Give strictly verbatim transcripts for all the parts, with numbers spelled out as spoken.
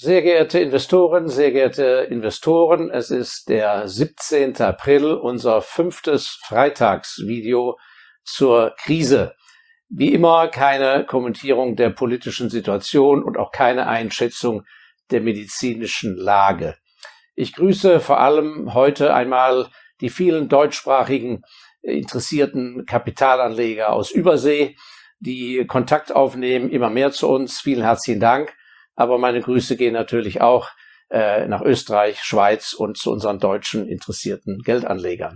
Sehr geehrte Investoren, sehr geehrte Investoren, es ist der siebzehnte April, unser fünftes Freitagsvideo zur Krise. Wie immer keine Kommentierung der politischen Situation und auch keine Einschätzung der medizinischen Lage. Ich grüße vor allem heute einmal die vielen deutschsprachigen interessierten Kapitalanleger aus Übersee, die Kontakt aufnehmen, immer mehr zu uns. Vielen herzlichen Dank. Aber meine Grüße gehen natürlich auch äh, nach Österreich, Schweiz und zu unseren deutschen interessierten Geldanlegern.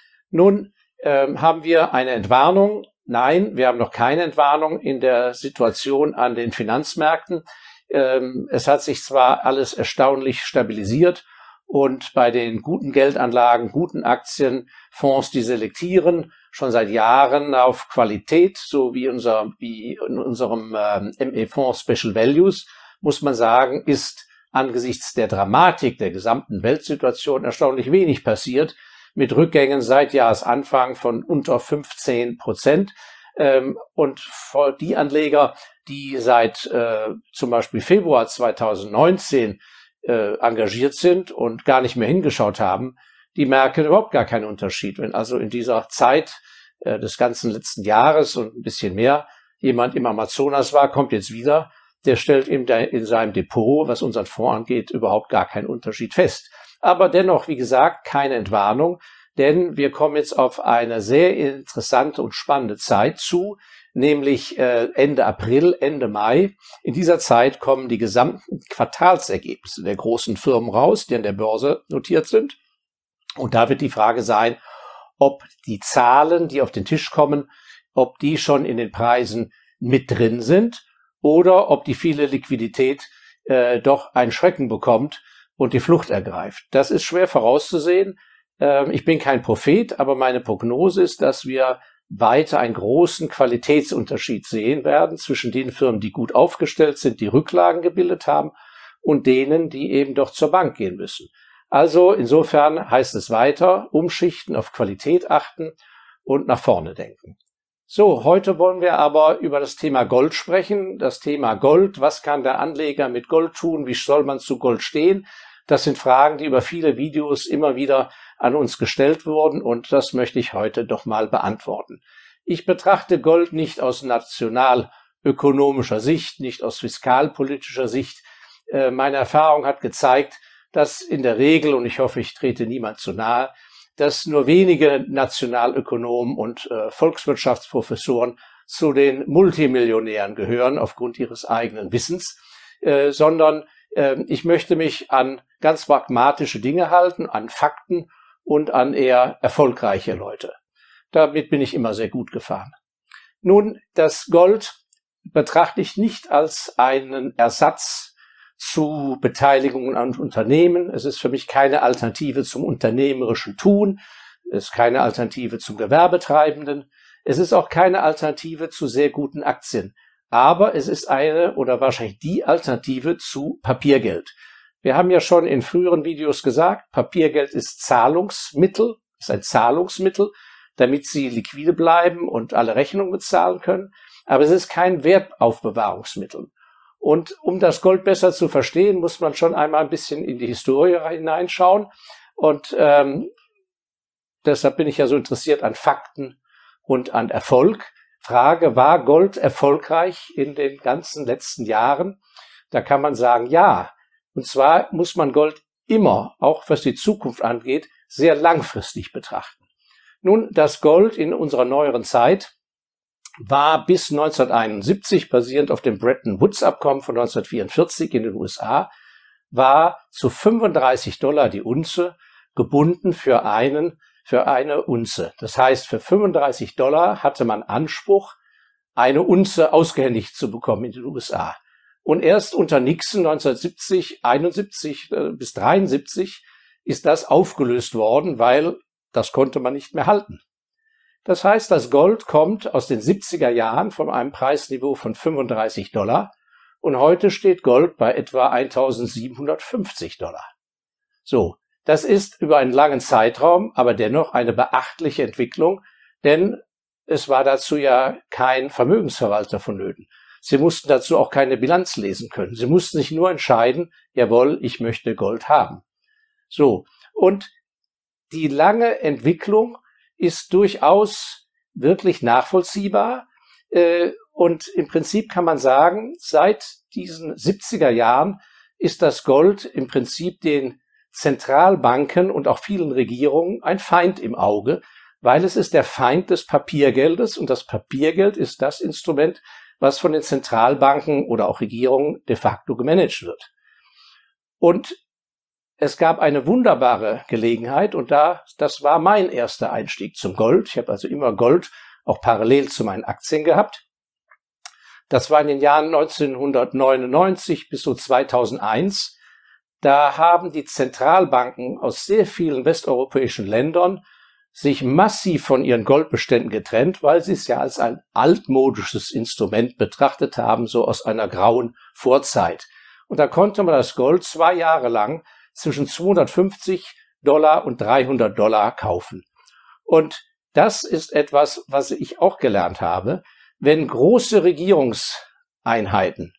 Nun ähm, haben wir eine Entwarnung. Nein, wir haben noch keine Entwarnung in der Situation an den Finanzmärkten. Ähm, es hat sich zwar alles erstaunlich stabilisiert und bei den guten Geldanlagen, guten Aktien, Fonds, die selektieren, schon seit Jahren auf Qualität, so wie, unser, wie in unserem ähm, M E-Fonds Special Values, muss man sagen, ist angesichts der Dramatik der gesamten Weltsituation erstaunlich wenig passiert, mit Rückgängen seit Jahresanfang von unter fünfzehn Prozent. Ähm, und für die Anleger, die seit äh, zum Beispiel Februar zweitausendneunzehn äh, engagiert sind und gar nicht mehr hingeschaut haben, die merken überhaupt gar keinen Unterschied. Wenn also in dieser Zeit äh, des ganzen letzten Jahres und ein bisschen mehr jemand im Amazonas war, kommt jetzt wieder, der stellt in, der, in seinem Depot, was unseren Fonds angeht, überhaupt gar keinen Unterschied fest. Aber dennoch, wie gesagt, keine Entwarnung, denn wir kommen jetzt auf eine sehr interessante und spannende Zeit zu, nämlich äh, Ende April, Ende Mai. In dieser Zeit kommen die gesamten Quartalsergebnisse der großen Firmen raus, die an der Börse notiert sind. Und da wird die Frage sein, ob die Zahlen, die auf den Tisch kommen, ob die schon in den Preisen mit drin sind, oder ob die viele Liquidität äh, doch einen Schrecken bekommt und die Flucht ergreift. Das ist schwer vorauszusehen. Ähm, ich bin kein Prophet, aber meine Prognose ist, dass wir weiter einen großen Qualitätsunterschied sehen werden zwischen den Firmen, die gut aufgestellt sind, die Rücklagen gebildet haben, und denen, die eben doch zur Bank gehen müssen. Also insofern heißt es weiter, umschichten, auf Qualität achten und nach vorne denken. So, heute wollen wir aber über das Thema Gold sprechen. Das Thema Gold, was kann der Anleger mit Gold tun? Wie soll man zu Gold stehen? Das sind Fragen, die über viele Videos immer wieder an uns gestellt wurden, und das möchte ich heute doch mal beantworten. Ich betrachte Gold nicht aus nationalökonomischer Sicht, nicht aus fiskalpolitischer Sicht. Äh, meine Erfahrung hat gezeigt, dass in der Regel, und ich hoffe, ich trete niemand zu nahe, dass nur wenige Nationalökonomen und äh, Volkswirtschaftsprofessoren zu den Multimillionären gehören aufgrund ihres eigenen Wissens, äh, sondern äh, ich möchte mich an ganz pragmatische Dinge halten, an Fakten und an eher erfolgreiche Leute. Damit bin ich immer sehr gut gefahren. Nun, das Gold betrachte ich nicht als einen Ersatz zu Beteiligungen an Unternehmen. Es ist für mich keine Alternative zum unternehmerischen Tun. Es ist keine Alternative zum Gewerbetreibenden. Es ist auch keine Alternative zu sehr guten Aktien. Aber es ist eine oder wahrscheinlich die Alternative zu Papiergeld. Wir haben ja schon in früheren Videos gesagt, Papiergeld ist Zahlungsmittel, ist ein Zahlungsmittel, damit Sie liquide bleiben und alle Rechnungen bezahlen können. Aber es ist kein Wertaufbewahrungsmittel. Und um das Gold besser zu verstehen, muss man schon einmal ein bisschen in die Historie hineinschauen. Und ähm, deshalb bin ich ja so interessiert an Fakten und an Erfolg. Frage, war Gold erfolgreich in den ganzen letzten Jahren? Da kann man sagen, ja. Und zwar muss man Gold immer, auch was die Zukunft angeht, sehr langfristig betrachten. Nun, das Gold in unserer neueren Zeit war bis neunzehnhunderteinundsiebzig, basierend auf dem Bretton-Woods-Abkommen von neunzehnhundertvierundvierzig in den U S A, war zu fünfunddreißig Dollar die Unze gebunden für einen, für eine Unze. Das heißt, für fünfunddreißig Dollar hatte man Anspruch, eine Unze ausgehändigt zu bekommen in den U S A. Und erst unter Nixon neunzehnhundertsiebzig, einundsiebzig äh, bis dreiundsiebzig ist das aufgelöst worden, weil das konnte man nicht mehr halten. Das heißt, das Gold kommt aus den siebziger Jahren von einem Preisniveau von fünfunddreißig Dollar und heute steht Gold bei etwa eintausendsiebenhundertfünfzig Dollar. So, das ist über einen langen Zeitraum, aber dennoch eine beachtliche Entwicklung, denn es war dazu ja kein Vermögensverwalter vonnöten. Sie mussten dazu auch keine Bilanz lesen können. Sie mussten sich nur entscheiden, jawohl, ich möchte Gold haben. So. Und die lange Entwicklung ist durchaus wirklich nachvollziehbar. Und im Prinzip kann man sagen, seit diesen siebziger Jahren ist das Gold im Prinzip den Zentralbanken und auch vielen Regierungen ein Feind im Auge, weil es ist der Feind des Papiergeldes und das Papiergeld ist das Instrument, was von den Zentralbanken oder auch Regierungen de facto gemanagt wird. Und es gab eine wunderbare Gelegenheit und da, das war mein erster Einstieg zum Gold. Ich habe also immer Gold auch parallel zu meinen Aktien gehabt. Das war in den Jahren neunzehnhundertneunundneunzig bis so zweitausendeins. Da haben die Zentralbanken aus sehr vielen westeuropäischen Ländern sich massiv von ihren Goldbeständen getrennt, weil sie es ja als ein altmodisches Instrument betrachtet haben, so aus einer grauen Vorzeit. Und da konnte man das Gold zwei Jahre lang zwischen zweihundertfünfzig Dollar und dreihundert Dollar kaufen. Und das ist etwas, was ich auch gelernt habe. Wenn große Regierungseinheiten,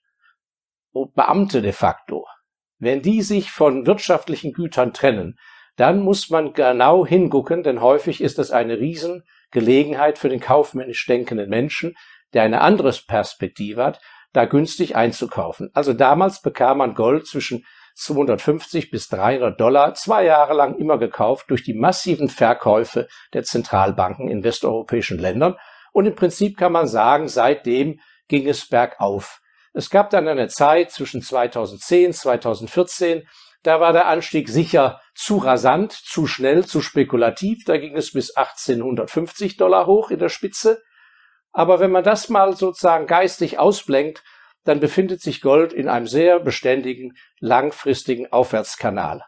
Beamte de facto, wenn die sich von wirtschaftlichen Gütern trennen, dann muss man genau hingucken, denn häufig ist das eine Riesengelegenheit für den kaufmännisch denkenden Menschen, der eine andere Perspektive hat, da günstig einzukaufen. Also damals bekam man Gold zwischen zweihundertfünfzig bis dreihundert Dollar, zwei Jahre lang immer gekauft durch die massiven Verkäufe der Zentralbanken in westeuropäischen Ländern. Und im Prinzip kann man sagen, seitdem ging es bergauf. Es gab dann eine Zeit zwischen zweitausendzehn, zweitausendvierzehn, da war der Anstieg sicher zu rasant, zu schnell, zu spekulativ. Da ging es bis achtzehnhundertfünfzig Dollar hoch in der Spitze. Aber wenn man das mal sozusagen geistig ausblenkt, dann befindet sich Gold in einem sehr beständigen, langfristigen Aufwärtskanal.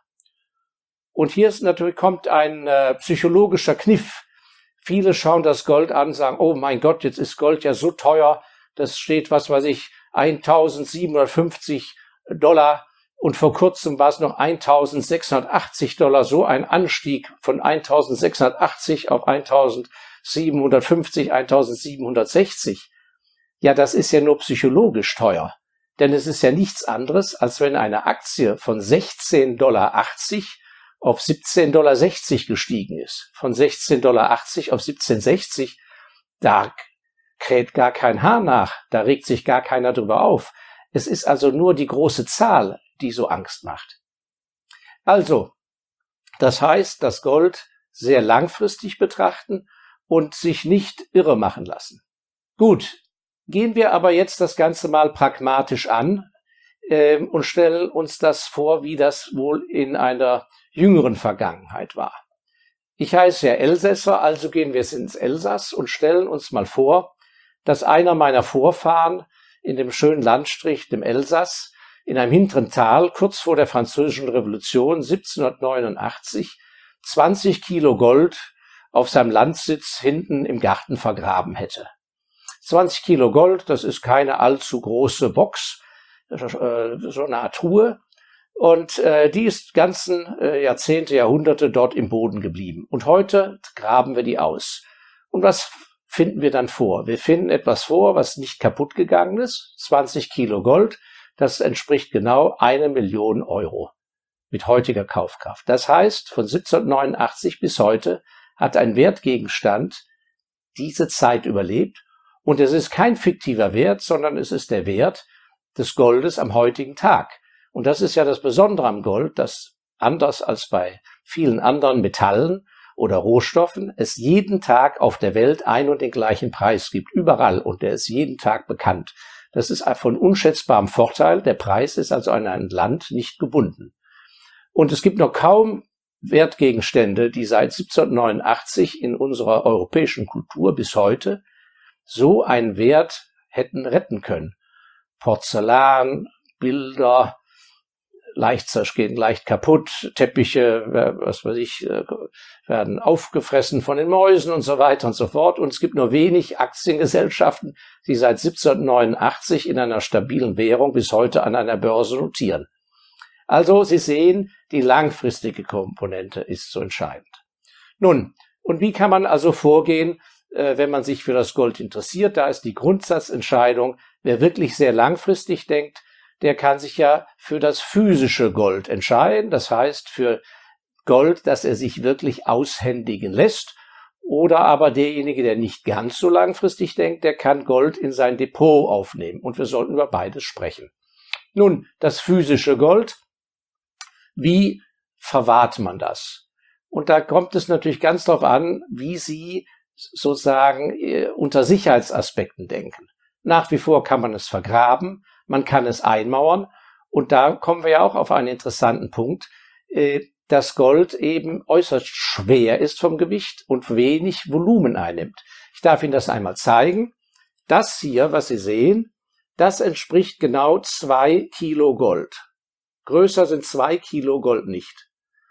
Und hier ist natürlich kommt ein äh, psychologischer Kniff. Viele schauen das Gold an und sagen, oh mein Gott, jetzt ist Gold ja so teuer, das steht, was weiß ich, eintausendsiebenhundertfünfzig Dollar und vor kurzem war es noch eintausendsechshundertachtzig Dollar, so ein Anstieg von eintausendsechshundertachtzig auf eintausendsiebenhundertfünfzig, eintausendsiebenhundertsechzig. Ja, das ist ja nur psychologisch teuer, denn es ist ja nichts anderes, als wenn eine Aktie von sechzehn Dollar achtzig auf siebzehn Dollar sechzig gestiegen ist. Von sechzehn Dollar achtzig auf siebzehn sechzig, da kräht gar kein Haar nach, da regt sich gar keiner drüber auf. Es ist also nur die große Zahl, die so Angst macht. Also, das heißt, das Gold sehr langfristig betrachten und sich nicht irre machen lassen. Gut, gehen wir aber jetzt das Ganze mal pragmatisch an äh, und stellen uns das vor, wie das wohl in einer jüngeren Vergangenheit war. Ich heiße ja Elsässer, also gehen wir jetzt ins Elsass und stellen uns mal vor, dass einer meiner Vorfahren in dem schönen Landstrich, dem Elsass, in einem hinteren Tal, kurz vor der Französischen Revolution siebzehnhundertneunundachtzig, zwanzig Kilo Gold auf seinem Landsitz hinten im Garten vergraben hätte. zwanzig Kilo Gold, das ist keine allzu große Box, so eine Art Truhe. Und äh, die ist ganzen äh, Jahrzehnte, Jahrhunderte dort im Boden geblieben. Und heute graben wir die aus. Und was finden wir dann vor? Wir finden etwas vor, was nicht kaputt gegangen ist. zwanzig Kilo Gold, das entspricht genau eine Million Euro mit heutiger Kaufkraft. Das heißt, von siebzehnhundertneunundachtzig bis heute hat ein Wertgegenstand diese Zeit überlebt. Und es ist kein fiktiver Wert, sondern es ist der Wert des Goldes am heutigen Tag. Und das ist ja das Besondere am Gold, dass anders als bei vielen anderen Metallen oder Rohstoffen es jeden Tag auf der Welt ein und den gleichen Preis gibt, überall, und der ist jeden Tag bekannt. Das ist von unschätzbarem Vorteil. Der Preis ist also an ein Land nicht gebunden. Und es gibt noch kaum Wertgegenstände, die seit siebzehnhundertneunundachtzig in unserer europäischen Kultur bis heute so einen Wert hätten retten können. Porzellan, Bilder, leicht zergehen, leicht kaputt, Teppiche, was weiß ich, werden aufgefressen von den Mäusen und so weiter und so fort. Und es gibt nur wenig Aktiengesellschaften, die seit siebzehnhundertneunundachtzig in einer stabilen Währung bis heute an einer Börse notieren. Also Sie sehen, die langfristige Komponente ist so entscheidend. Nun, und wie kann man also vorgehen, wenn man sich für das Gold interessiert? Da ist die Grundsatzentscheidung, Wer wirklich sehr langfristig denkt, der kann sich ja für das physische Gold entscheiden. Das heißt, für Gold, das er sich wirklich aushändigen lässt. Oder aber derjenige, der nicht ganz so langfristig denkt, der kann Gold in sein Depot aufnehmen. Und wir sollten über beides sprechen. Nun, das physische Gold. Wie verwahrt man das? Und da kommt es natürlich ganz darauf an, wie Sie sozusagen unter Sicherheitsaspekten denken. Nach wie vor kann man es vergraben, man kann es einmauern. Und da kommen wir ja auch auf einen interessanten Punkt, dass Gold eben äußerst schwer ist vom Gewicht und wenig Volumen einnimmt. Ich darf Ihnen das einmal zeigen. Das hier, was Sie sehen, das entspricht genau zwei Kilo Gold. Größer sind zwei Kilo Gold nicht.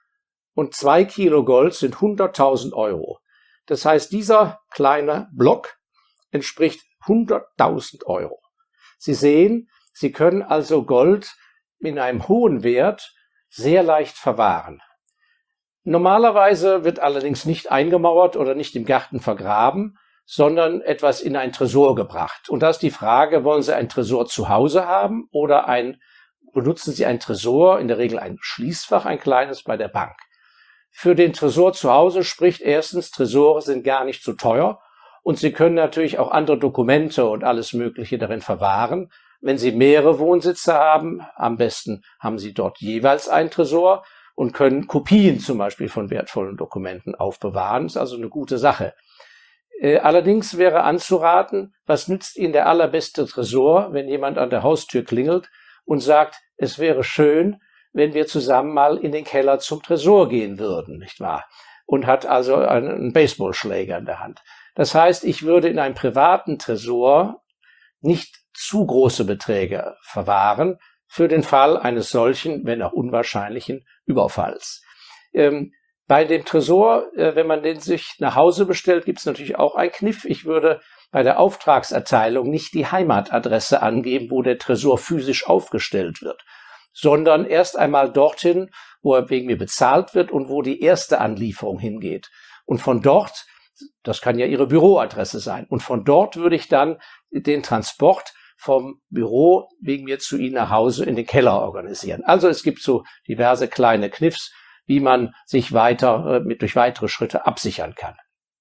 Und zwei Kilo Gold sind hunderttausend Euro. Das heißt, dieser kleine Block entspricht hunderttausend Euro. Sie sehen, Sie können also Gold in einem hohen Wert sehr leicht verwahren. Normalerweise wird allerdings nicht eingemauert oder nicht im Garten vergraben, sondern etwas in ein Tresor gebracht. Und da ist die Frage, wollen Sie ein Tresor zu Hause haben oder ein, benutzen Sie ein Tresor, in der Regel ein Schließfach, ein kleines bei der Bank. Für den Tresor zu Hause spricht erstens, Tresore sind gar nicht so teuer und Sie können natürlich auch andere Dokumente und alles Mögliche darin verwahren. Wenn Sie mehrere Wohnsitze haben, am besten haben Sie dort jeweils ein Tresor und können Kopien zum Beispiel von wertvollen Dokumenten aufbewahren. Das ist also eine gute Sache. Allerdings wäre anzuraten, was nützt Ihnen der allerbeste Tresor, wenn jemand an der Haustür klingelt und sagt, es wäre schön, wenn wir zusammen mal in den Keller zum Tresor gehen würden, nicht wahr? Und hat also einen Baseballschläger in der Hand. Das heißt, ich würde in einem privaten Tresor nicht zu große Beträge verwahren für den Fall eines solchen, wenn auch unwahrscheinlichen, Überfalls. Ähm, bei dem Tresor, äh, wenn man den sich nach Hause bestellt, gibt es natürlich auch einen Kniff. Ich würde bei der Auftragserteilung nicht die Heimatadresse angeben, wo der Tresor physisch aufgestellt wird, sondern erst einmal dorthin, wo er wegen mir bezahlt wird und wo die erste Anlieferung hingeht. Und von dort, das kann ja Ihre Büroadresse sein, und von dort würde ich dann den Transport vom Büro wegen mir zu Ihnen nach Hause in den Keller organisieren. Also es gibt so diverse kleine Kniffs, wie man sich weiter mit durch weitere Schritte absichern kann.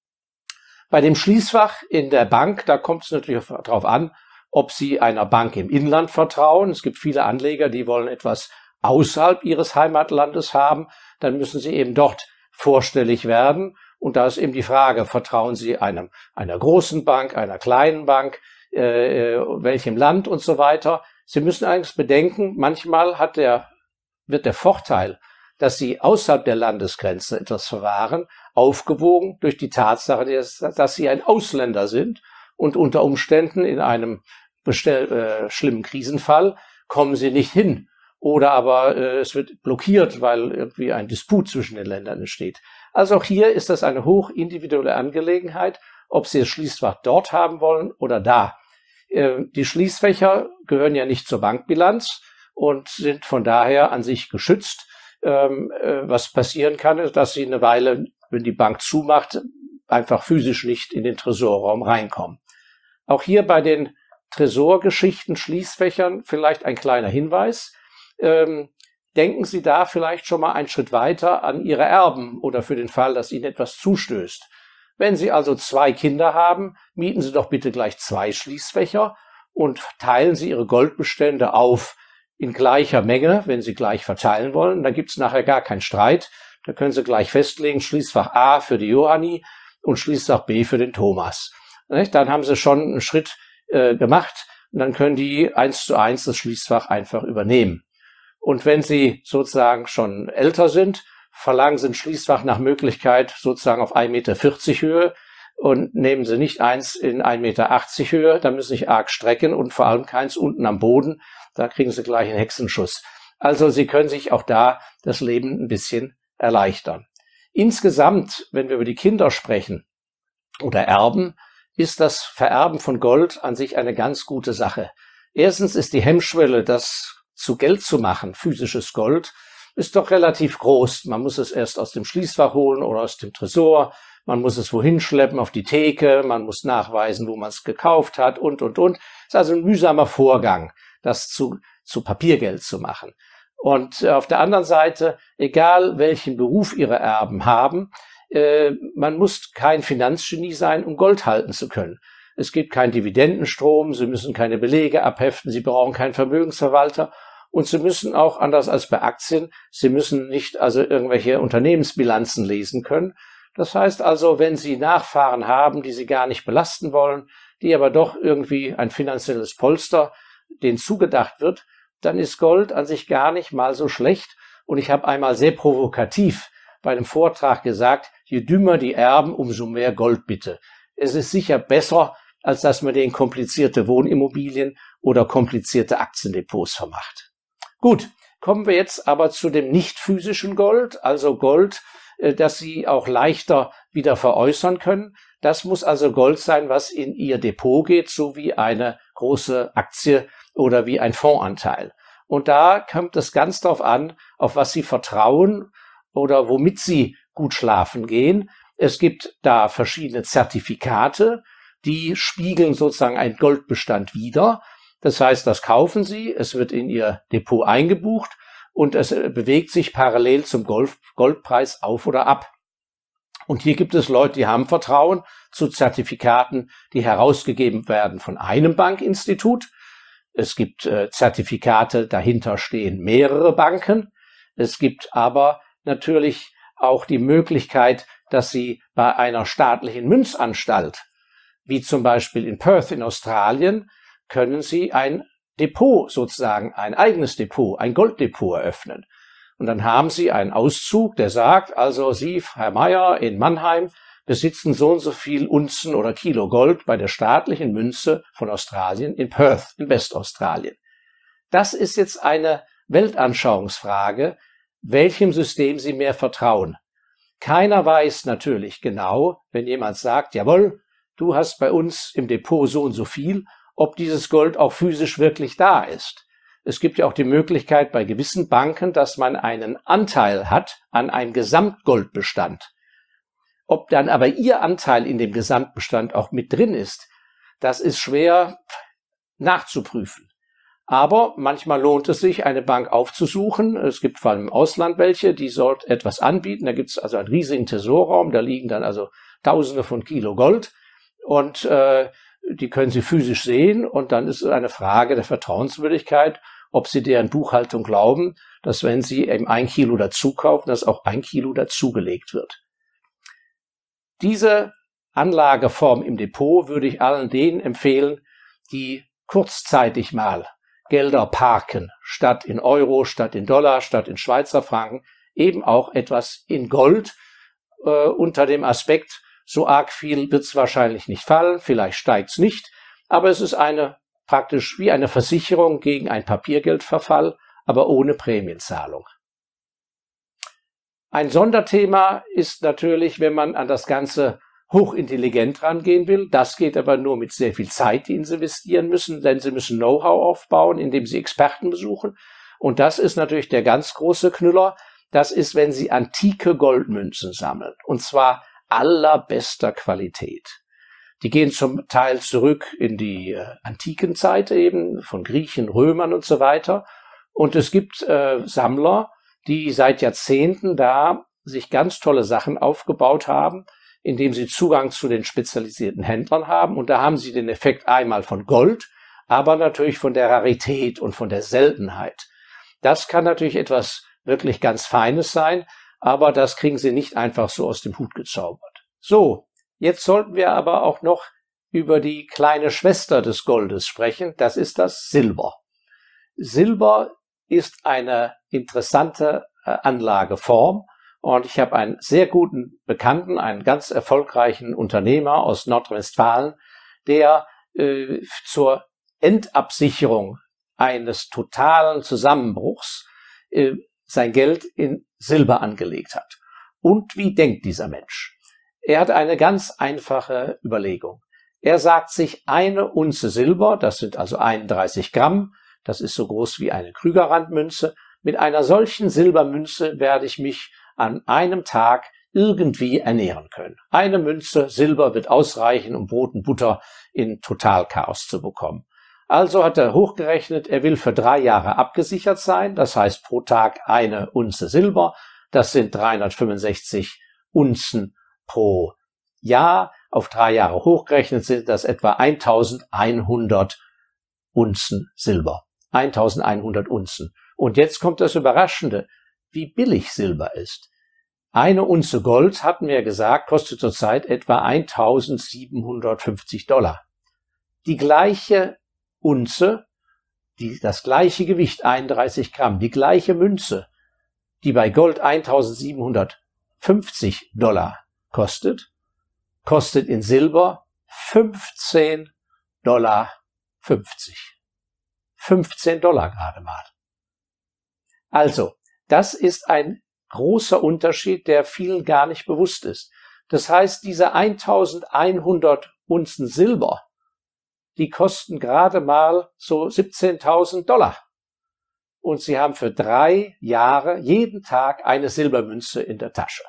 Bei dem Schließfach in der Bank, da kommt es natürlich darauf an, ob Sie einer Bank im Inland vertrauen. Es gibt viele Anleger, die wollen etwas außerhalb ihres Heimatlandes haben. Dann müssen Sie eben dort vorstellig werden. Und da ist eben die Frage, vertrauen Sie einem, einer großen Bank, einer kleinen Bank, äh, welchem Land und so weiter. Sie müssen eigentlich bedenken, manchmal hat der, wird der Vorteil, dass Sie außerhalb der Landesgrenze etwas verwahren, aufgewogen durch die Tatsache, dass, dass Sie ein Ausländer sind und unter Umständen in einem bestell, äh, schlimmen Krisenfall kommen Sie nicht hin. Oder aber äh, es wird blockiert, weil irgendwie ein Disput zwischen den Ländern entsteht. Also auch hier ist das eine hoch individuelle Angelegenheit, ob Sie das Schließfach dort haben wollen oder da. Äh, die Schließfächer gehören ja nicht zur Bankbilanz und sind von daher an sich geschützt. Ähm, äh, was passieren kann, ist, dass Sie eine Weile, wenn die Bank zumacht, einfach physisch nicht in den Tresorraum reinkommen. Auch hier bei den Tresorgeschichten, Schließfächern vielleicht ein kleiner Hinweis. Ähm, denken Sie da vielleicht schon mal einen Schritt weiter an Ihre Erben oder für den Fall, dass Ihnen etwas zustößt. Wenn Sie also zwei Kinder haben, mieten Sie doch bitte gleich zwei Schließfächer und teilen Sie Ihre Goldbestände auf in gleicher Menge, wenn Sie gleich verteilen wollen. Dann gibt es nachher gar keinen Streit. Da können Sie gleich festlegen, Schließfach A für die Johanni und Schließfach B für den Thomas. Dann haben Sie schon einen Schritt äh, gemacht und dann können die eins zu eins das Schließfach einfach übernehmen. Und wenn Sie sozusagen schon älter sind, verlangen Sie ein Schließfach nach Möglichkeit sozusagen auf ein Meter vierzig Höhe und nehmen Sie nicht eins in ein Meter achtzig Höhe, da müssen Sie sich arg strecken und vor allem keins unten am Boden, da kriegen Sie gleich einen Hexenschuss. Also Sie können sich auch da das Leben ein bisschen erleichtern. Insgesamt, wenn wir über die Kinder sprechen oder Erben, ist das Vererben von Gold an sich eine ganz gute Sache. Erstens ist die Hemmschwelle, das zu Geld zu machen, physisches Gold, ist doch relativ groß. Man muss es erst aus dem Schließfach holen oder aus dem Tresor. man muss es wohin schleppen, auf die Theke, man muss nachweisen, wo man es gekauft hat und, und, und. Es ist also ein mühsamer Vorgang, das zu, zu Papiergeld zu machen. Und auf der anderen Seite, egal welchen Beruf Ihre Erben haben, äh, man muss kein Finanzgenie sein, um Gold halten zu können. Es gibt keinen Dividendenstrom, Sie müssen keine Belege abheften, Sie brauchen keinen Vermögensverwalter und Sie müssen auch, anders als bei Aktien, Sie müssen nicht also irgendwelche Unternehmensbilanzen lesen können. Das heißt also, wenn Sie Nachfahren haben, die Sie gar nicht belasten wollen, die aber doch irgendwie ein finanzielles Polster, denen zugedacht wird, dann ist Gold an sich gar nicht mal so schlecht. Und ich habe einmal sehr provokativ bei einem Vortrag gesagt, je dümmer die Erben, umso mehr Gold bitte. Es ist sicher besser, als dass man denen komplizierte Wohnimmobilien oder komplizierte Aktiendepots vermacht. Gut, kommen wir jetzt aber zu dem nicht physischen Gold, also Gold, das Sie auch leichter wieder veräußern können. Das muss also Gold sein, was in Ihr Depot geht, so wie eine große Aktie oder wie ein Fondsanteil. Und da kommt es ganz darauf an, auf was Sie vertrauen oder womit Sie gut schlafen gehen. Es gibt da verschiedene Zertifikate, die spiegeln sozusagen einen Goldbestand wider. Das heißt, das kaufen Sie, es wird in Ihr Depot eingebucht und es bewegt sich parallel zum Gold, Goldpreis auf oder ab. Und hier gibt es Leute, die haben Vertrauen zu Zertifikaten, die herausgegeben werden von einem Bankinstitut. Es gibt äh, Zertifikate, dahinter stehen mehrere Banken. Es gibt aber natürlich auch die Möglichkeit, dass Sie bei einer staatlichen Münzanstalt, wie zum Beispiel in Perth in Australien, können Sie ein Depot sozusagen, ein eigenes Depot, ein Golddepot eröffnen. Und dann haben Sie einen Auszug, der sagt, also Sie, Herr Meier in Mannheim, besitzen so und so viel Unzen oder Kilo Gold bei der staatlichen Münze von Australien in Perth in Westaustralien. Das ist jetzt eine Weltanschauungsfrage, welchem System Sie mehr vertrauen. Keiner weiß natürlich genau, wenn jemand sagt, jawohl, du hast bei uns im Depot so und so viel, ob dieses Gold auch physisch wirklich da ist. Es gibt ja auch die Möglichkeit bei gewissen Banken, dass man einen Anteil hat an einem Gesamtgoldbestand. Ob dann aber Ihr Anteil in dem Gesamtbestand auch mit drin ist, das ist schwer nachzuprüfen. Aber manchmal lohnt es sich, eine Bank aufzusuchen. Es gibt vor allem im Ausland welche, die dort etwas anbieten. Da gibt es also einen riesigen Tresorraum, da liegen dann also Tausende von Kilo Gold und äh, die können Sie physisch sehen. Und dann ist es eine Frage der Vertrauenswürdigkeit, ob Sie deren Buchhaltung glauben, dass wenn Sie eben ein Kilo dazu kaufen, dass auch ein Kilo dazugelegt wird. Diese Anlageform im Depot würde ich allen denen empfehlen, die kurzzeitig mal Gelder parken, statt in Euro, statt in Dollar, statt in Schweizer Franken, eben auch etwas in Gold, äh, unter dem Aspekt, so arg viel wird es wahrscheinlich nicht fallen, vielleicht steigt es nicht, aber es ist eine praktisch wie eine Versicherung gegen einen Papiergeldverfall, aber ohne Prämienzahlung. Ein Sonderthema ist natürlich, wenn man an das Ganze hochintelligent rangehen will. Das geht aber nur mit sehr viel Zeit, die Sie investieren müssen, denn Sie müssen Know-how aufbauen, indem Sie Experten besuchen. Und das ist natürlich der ganz große Knüller. Das ist, wenn Sie antike Goldmünzen sammeln. Und zwar allerbester Qualität. Die gehen zum Teil zurück in die äh, antiken Zeit eben, von Griechen, Römern und so weiter. Und es gibt äh, Sammler, die seit Jahrzehnten da sich ganz tolle Sachen aufgebaut haben, indem sie Zugang zu den spezialisierten Händlern haben. Und da haben sie den Effekt einmal von Gold, aber natürlich von der Rarität und von der Seltenheit. Das kann natürlich etwas wirklich ganz Feines sein, aber das kriegen sie nicht einfach so aus dem Hut gezaubert. So, jetzt sollten wir aber auch noch über die kleine Schwester des Goldes sprechen. Das ist das Silber. Silber ist eine interessante äh, Anlageform. Und ich habe einen sehr guten Bekannten, einen ganz erfolgreichen Unternehmer aus Nordrhein-Westfalen, der äh, zur Endabsicherung eines totalen Zusammenbruchs äh, sein Geld in Silber angelegt hat. Und wie denkt dieser Mensch? Er hat eine ganz einfache Überlegung. Er sagt sich, eine Unze Silber, das sind also einunddreißig Gramm, das ist so groß wie eine Krügerrandmünze, mit einer solchen Silbermünze werde ich mich an einem Tag irgendwie ernähren können. Eine Münze Silber wird ausreichen, um Brot und Butter in Totalchaos zu bekommen. Also hat er hochgerechnet, er will für drei Jahre abgesichert sein, das heißt pro Tag eine Unze Silber, das sind dreihundertfünfundsechzig Unzen pro Jahr, auf drei Jahre hochgerechnet sind das etwa eintausendeinhundert Unzen Silber. eintausendeinhundert Unzen. Und jetzt kommt das Überraschende, wie billig Silber ist. Eine Unze Gold, hatten wir gesagt, kostet zurzeit etwa eintausendsiebenhundertfünfzig Dollar. Die gleiche Unze, die, das gleiche Gewicht, einunddreißig Gramm, die gleiche Münze, die bei Gold eintausendsiebenhundertfünfzig Dollar kostet, kostet in Silber fünfzehn Dollar fünfzig. fünfzehn Dollar gerade mal. Also, das ist ein großer Unterschied, der vielen gar nicht bewusst ist. Das heißt, diese eintausendeinhundert Unzen Silber, die kosten gerade mal so siebzehntausend Dollar. Und sie haben für drei Jahre jeden Tag eine Silbermünze in der Tasche.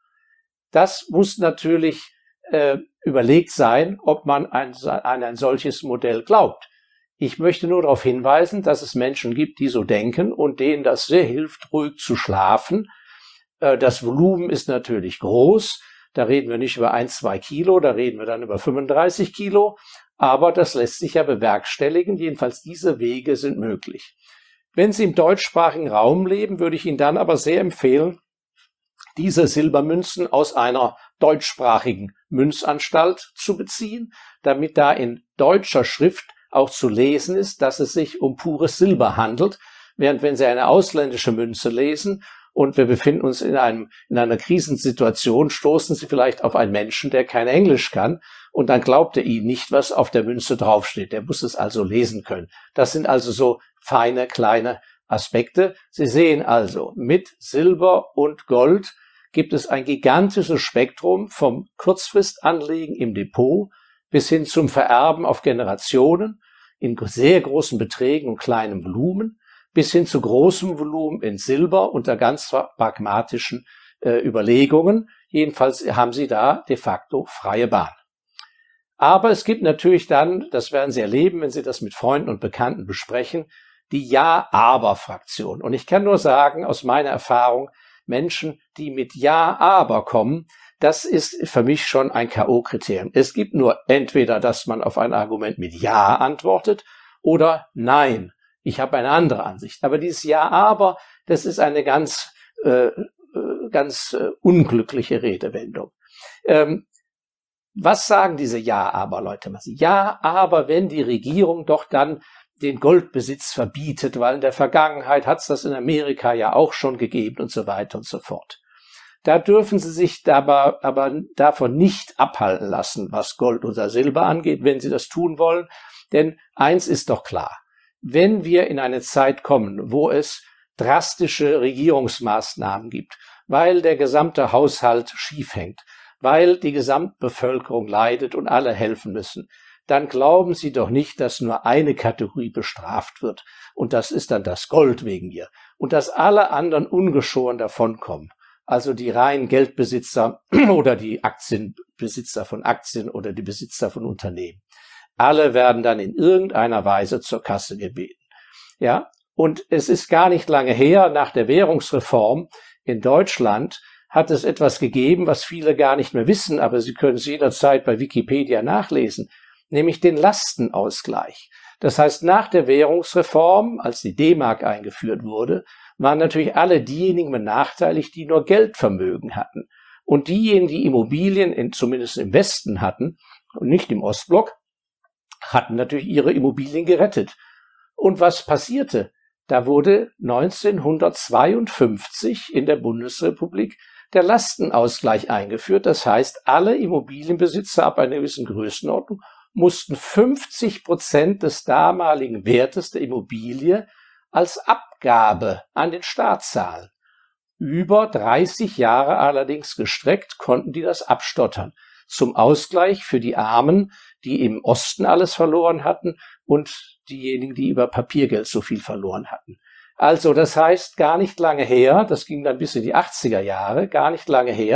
Das muss natürlich äh, überlegt sein, ob man ein, an ein solches Modell glaubt. Ich möchte nur darauf hinweisen, dass es Menschen gibt, die so denken und denen das sehr hilft, ruhig zu schlafen. Äh, das Volumen ist natürlich groß. Da reden wir nicht über ein, zwei Kilo, da reden wir dann über fünfunddreißig Kilo. Aber das lässt sich ja bewerkstelligen. Jedenfalls diese Wege sind möglich. Wenn Sie im deutschsprachigen Raum leben, würde ich Ihnen dann aber sehr empfehlen, diese Silbermünzen aus einer deutschsprachigen Münzanstalt zu beziehen, damit da in deutscher Schrift auch zu lesen ist, dass es sich um pures Silber handelt, während wenn Sie eine ausländische Münze lesen und wir befinden uns in einem in einer Krisensituation, stoßen Sie vielleicht auf einen Menschen, der kein Englisch kann und dann glaubt er Ihnen nicht, was auf der Münze draufsteht. Der muss es also lesen können. Das sind also so feine, kleine Aspekte. Sie sehen also, mit Silber und Gold gibt es ein gigantisches Spektrum vom Kurzfristanlegen im Depot bis hin zum Vererben auf Generationen in sehr großen Beträgen und kleinem Volumen, bis hin zu großem Volumen in Silber unter ganz pragmatischen äh, Überlegungen. Jedenfalls haben Sie da de facto freie Bahn. Aber es gibt natürlich dann, das werden Sie erleben, wenn Sie das mit Freunden und Bekannten besprechen, die Ja-Aber-Fraktion. Und ich kann nur sagen, aus meiner Erfahrung, Menschen, die mit Ja-Aber kommen, das ist für mich schon ein K O-Kriterium. Es gibt nur entweder, dass man auf ein Argument mit Ja antwortet oder Nein. Ich habe eine andere Ansicht. Aber dieses Ja-Aber, das ist eine ganz, äh, ganz äh, unglückliche Redewendung. Ähm, was sagen diese Ja-Aber, Leute? Ja, aber wenn die Regierung doch dann den Goldbesitz verbietet, weil in der Vergangenheit hat es das in Amerika ja auch schon gegeben und so weiter und so fort. Da dürfen Sie sich dabei aber davon nicht abhalten lassen, was Gold oder Silber angeht, wenn Sie das tun wollen. Denn eins ist doch klar, wenn wir in eine Zeit kommen, wo es drastische Regierungsmaßnahmen gibt, weil der gesamte Haushalt schief hängt, weil die Gesamtbevölkerung leidet und alle helfen müssen, dann glauben Sie doch nicht, dass nur eine Kategorie bestraft wird. Und das ist dann das Gold wegen mir. Und dass alle anderen ungeschoren davonkommen. Also die reinen Geldbesitzer oder die Aktienbesitzer von Aktien oder die Besitzer von Unternehmen. Alle werden dann in irgendeiner Weise zur Kasse gebeten. Ja, und es ist gar nicht lange her, nach der Währungsreform in Deutschland hat es etwas gegeben, was viele gar nicht mehr wissen, aber Sie können es jederzeit bei Wikipedia nachlesen, nämlich den Lastenausgleich. Das heißt, nach der Währungsreform, als die D-Mark eingeführt wurde, waren natürlich alle diejenigen benachteiligt, die nur Geldvermögen hatten. Und diejenigen, die Immobilien in, zumindest im Westen hatten und nicht im Ostblock, hatten natürlich ihre Immobilien gerettet. Und was passierte? Da wurde neunzehnhundertzweiundfünfzig in der Bundesrepublik der Lastenausgleich eingeführt. Das heißt, alle Immobilienbesitzer ab einer gewissen Größenordnung mussten fünfzig Prozent des damaligen Wertes der Immobilie als Abgabe an den Staat zahlen. Über dreißig Jahre allerdings gestreckt konnten die das abstottern. Zum Ausgleich für die Armen, die im Osten alles verloren hatten und diejenigen, die über Papiergeld so viel verloren hatten. Also das heißt, gar nicht lange her, das ging dann bis in die achtziger Jahre, gar nicht lange her,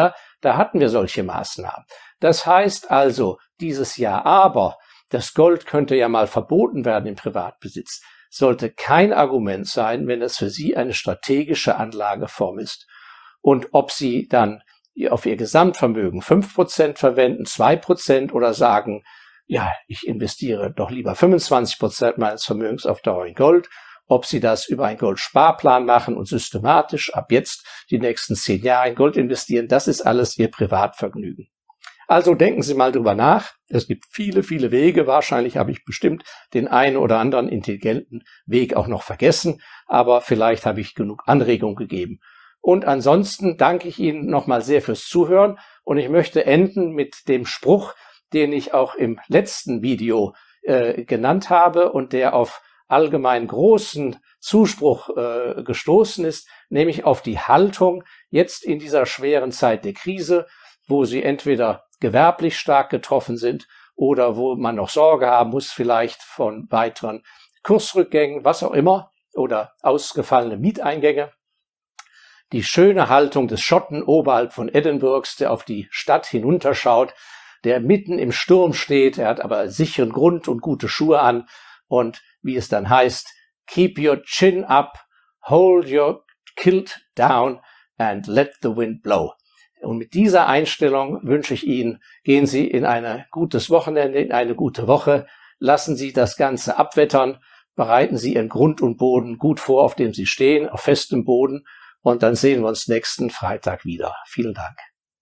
Da hatten wir solche Maßnahmen. Das heißt also, dieses Jahr aber, das Gold könnte ja mal verboten werden im Privatbesitz, sollte kein Argument sein, wenn es für Sie eine strategische Anlageform ist. Und ob Sie dann auf Ihr Gesamtvermögen fünf Prozent verwenden, zwei Prozent oder sagen, ja, ich investiere doch lieber fünfundzwanzig Prozent meines Vermögens auf Dauer in Gold, ob Sie das über einen Goldsparplan machen und systematisch ab jetzt die nächsten zehn Jahre in Gold investieren, das ist alles Ihr Privatvergnügen. Also denken Sie mal drüber nach. Es gibt viele, viele Wege. Wahrscheinlich habe ich bestimmt den einen oder anderen intelligenten Weg auch noch vergessen, aber vielleicht habe ich genug Anregung gegeben. Und ansonsten danke ich Ihnen nochmal sehr fürs Zuhören und ich möchte enden mit dem Spruch, den ich auch im letzten Video äh, genannt habe und der auf allgemein großen Zuspruch äh, gestoßen ist, nämlich auf die Haltung jetzt in dieser schweren Zeit der Krise, wo Sie entweder gewerblich stark getroffen sind oder wo man noch Sorge haben muss, vielleicht von weiteren Kursrückgängen, was auch immer, oder ausgefallene Mieteingänge. Die schöne Haltung des Schotten oberhalb von Edinburghs, der auf die Stadt hinunterschaut, der mitten im Sturm steht, er hat aber sicheren Grund und gute Schuhe an und wie es dann heißt, keep your chin up, hold your kilt down and let the wind blow. Und mit dieser Einstellung wünsche ich Ihnen, gehen Sie in ein gutes Wochenende, in eine gute Woche, lassen Sie das Ganze abwettern, bereiten Sie Ihren Grund und Boden gut vor, auf dem Sie stehen, auf festem Boden und dann sehen wir uns nächsten Freitag wieder. Vielen Dank.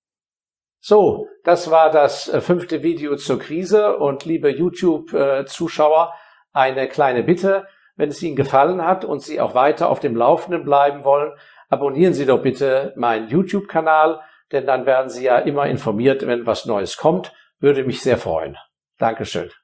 So, das war das äh, fünfte Video zur Krise und liebe YouTube-Zuschauer, eine kleine Bitte, wenn es Ihnen gefallen hat und Sie auch weiter auf dem Laufenden bleiben wollen, abonnieren Sie doch bitte meinen YouTube-Kanal, denn dann werden Sie ja immer informiert, wenn was Neues kommt. Würde mich sehr freuen. Dankeschön.